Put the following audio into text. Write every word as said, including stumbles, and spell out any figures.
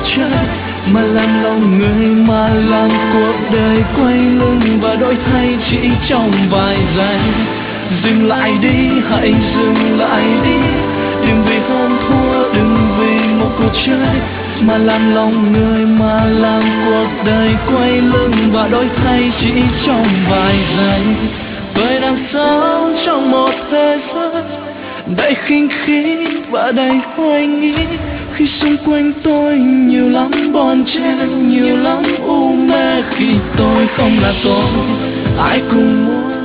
trái, mà làm lòng người, mà làm cuộc đời quay lưng và đổi thay chỉ trong vài giây. Dừng lại đi, hãy dừng lại đi, đừng vì hơn thua, đừng vì một cuộc chơi mà làm lòng người, mà làm cuộc đời quay lưng và đổi thay chỉ trong vài giây. Vậy làm sao trong một thế giới đầy khinh khí và đầy hoài nghi, khi xung quanh tôi nhiều lắm bon chen, nhiều lắm u mê, khi tôi không là tôi, ai cũng muốn